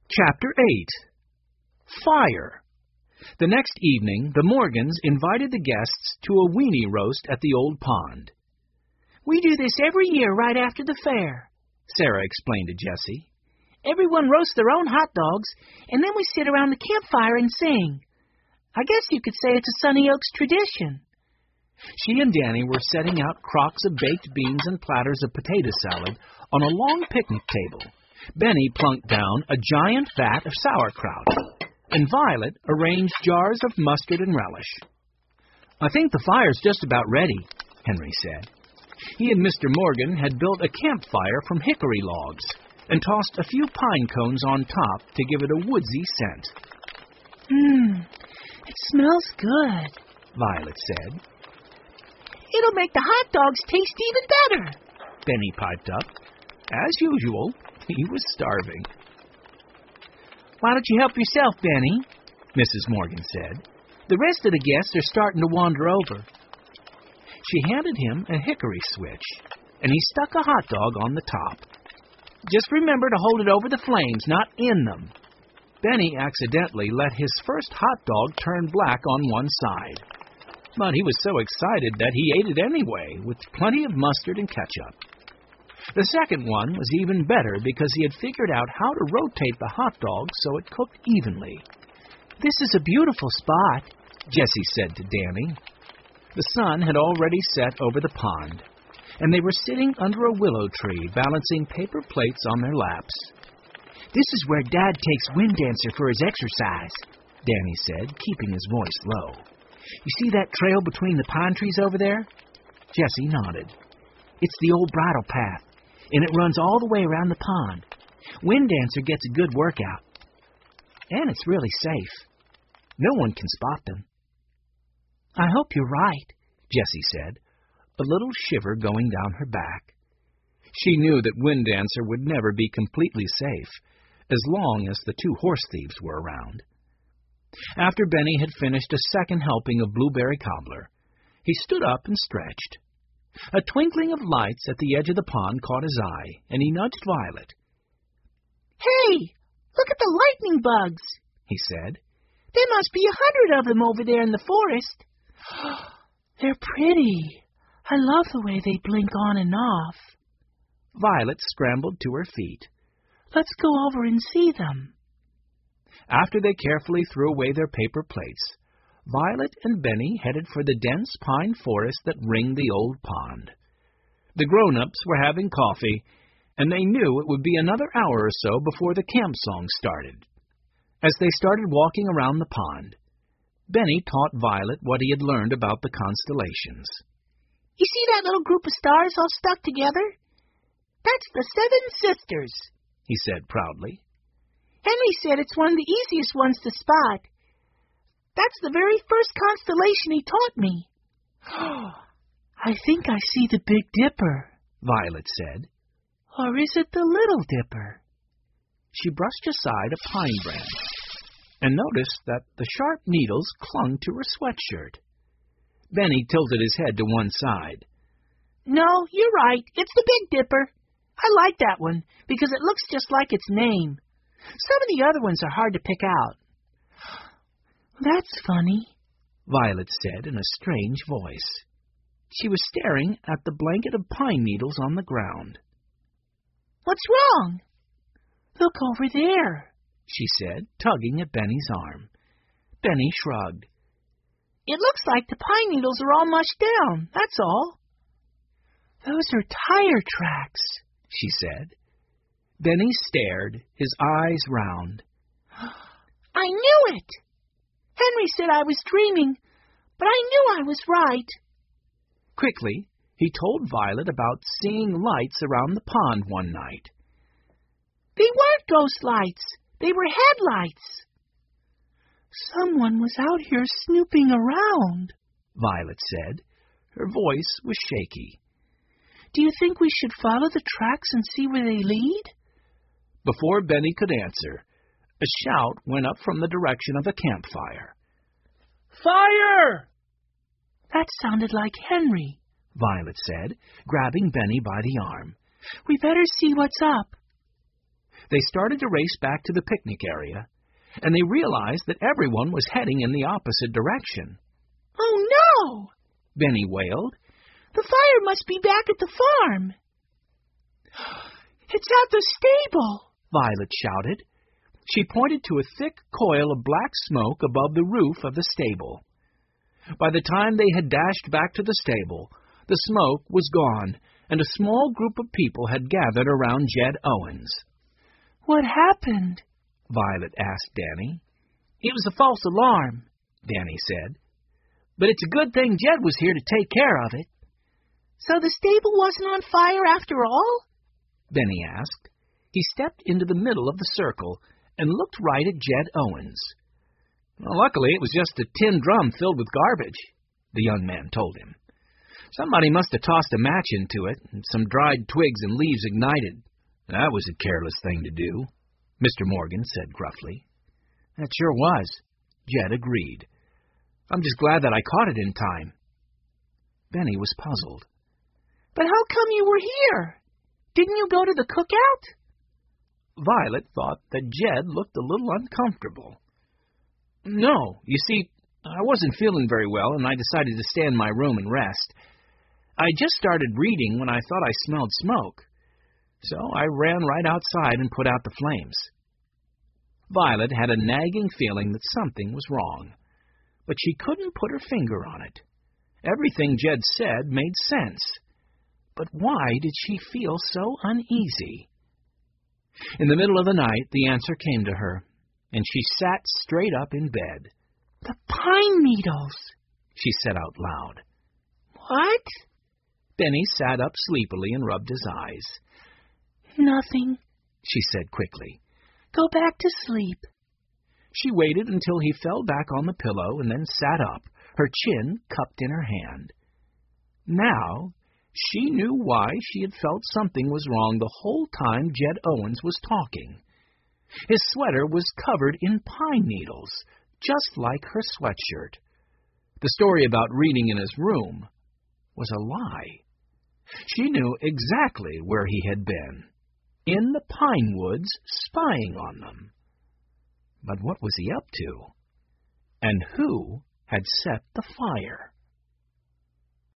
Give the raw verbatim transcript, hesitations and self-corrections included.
Chapter eight. Fire. The next evening, the Morgans invited the guests to a weenie roast at the old pond. "We do this every year right after the fair," Sarah explained to Jessie. "Everyone roasts their own hot dogs, and then we sit around the campfire and sing. I guess you could say it's a Sunny Oaks tradition." She and Danny were setting out crocks of baked beans and platters of potato salad on a long picnic table. Benny plunked down a giant vat of sauerkraut, and Violet arranged jars of mustard and relish. "I think the fire's just about ready," Henry said. He and Mister Morgan had built a campfire from hickory logs and tossed a few pine cones on top to give it a woodsy scent. Mmm, it smells good," Violet said. "It'll make the hot dogs taste even better," Benny piped up. As usual, he was starving. "Why don't you help yourself, Benny?" Missus Morgan said. "The rest of the guests are starting to wander over." She handed him a hickory switch, and he stuck a hot dog on the top. "Just remember to hold it over the flames, not in them." Benny accidentally let his first hot dog turn black on one side. But he was so excited that he ate it anyway, with plenty of mustard and ketchup. The second one was even better because he had figured out how to rotate the hot dog so it cooked evenly. "This is a beautiful spot," Jessie said to Danny. The sun had already set over the pond, and they were sitting under a willow tree balancing paper plates on their laps. "This is where Dad takes Wind Dancer for his exercise," Danny said, keeping his voice low. "You see that trail between the pine trees over there?" Jessie nodded. "It's the old bridle path, and it runs all the way around the pond. Wind Dancer gets a good workout. And it's really safe. No one can spot them." "I hope you're right," Jessie said, a little shiver going down her back. She knew that Wind Dancer would never be completely safe, as long as the two horse thieves were around. After Benny had finished a second helping of blueberry cobbler, he stood up and stretched. A twinkling of lights at the edge of the pond caught his eye, and he nudged Violet. "Hey, look at the lightning bugs," he said. "There must be a hundred of them over there in the forest." "They're pretty. I love the way they blink on and off." Violet scrambled to her feet. "Let's go over and see them." After they carefully threw away their paper plates, Violet and Benny headed for the dense pine forest that ringed the old pond. The grown-ups were having coffee, and they knew it would be another hour or so before the camp song started. As they started walking around the pond, Benny taught Violet what he had learned about the constellations. "You see that little group of stars all stuck together? That's the Seven Sisters," he said proudly. "Henry said it's one of the easiest ones to spot. That's the very first constellation he taught me." "I think I see the Big Dipper," Violet said. "Or is it the Little Dipper?" She brushed aside a pine branch and noticed that the sharp needles clung to her sweatshirt. Benny tilted his head to one side. "No, you're right. It's the Big Dipper. I like that one because it looks just like its name. Some of the other ones are hard to pick out." "That's funny," Violet said in a strange voice. She was staring at the blanket of pine needles on the ground. "What's wrong?" "Look over there," she said, tugging at Benny's arm. Benny shrugged. "It looks like the pine needles are all mushed down, that's all." "Those are tire tracks," she said. Benny stared, his eyes round. "I knew it! Henry said I was dreaming, but I knew I was right." Quickly, he told Violet about seeing lights around the pond one night. "They weren't ghost lights. They were headlights." "Someone was out here snooping around," Violet said. Her voice was shaky. "Do you think we should follow the tracks and see where they lead?" Before Benny could answer, a shout went up from the direction of the campfire. "Fire!" "That sounded like Henry," Violet said, grabbing Benny by the arm. "We better see what's up." They started to race back to the picnic area, and they realized that everyone was heading in the opposite direction. "Oh, no!" Benny wailed. "The fire must be back at the farm." "It's at the stable," Violet shouted. She pointed to a thick coil of black smoke above the roof of the stable. By the time they had dashed back to the stable, the smoke was gone, and a small group of people had gathered around Jed Owens. "What happened?" Violet asked Danny. "It was a false alarm," Danny said. "but it's a good thing Jed was here to take care of it." "So the stable wasn't on fire after all?" Benny asked. He stepped into the middle of the circle and looked right at Jed Owens. "Well, luckily, it was just a tin drum filled with garbage," the young man told him. "Somebody must have tossed a match into it, and some dried twigs and leaves ignited. That was a careless thing to do," Mister Morgan said gruffly. "That sure was," Jed agreed. "I'm just glad that I caught it in time." Benny was puzzled. "But how come you were here? Didn't you go to the cookout?" Violet thought that Jed looked a little uncomfortable. "No, you see, I wasn't feeling very well, and I decided to stay in my room and rest. I just started reading when I thought I smelled smoke, so I ran right outside and put out the flames." Violet had a nagging feeling that something was wrong, but she couldn't put her finger on it. Everything Jed said made sense, but why did she feel so uneasy? In the middle of the night, the answer came to her, and she sat straight up in bed. "The pine needles," she said out loud. "What?" Benny sat up sleepily and rubbed his eyes. "Nothing," she said quickly. "Go back to sleep." She waited until he fell back on the pillow and then sat up, her chin cupped in her hand. Now she knew why she had felt something was wrong the whole time Jed Owens was talking. His sweater was covered in pine needles, just like her sweatshirt. The story about reading in his room was a lie. She knew exactly where he had been, in the pine woods, spying on them. But what was he up to? And who had set the fire?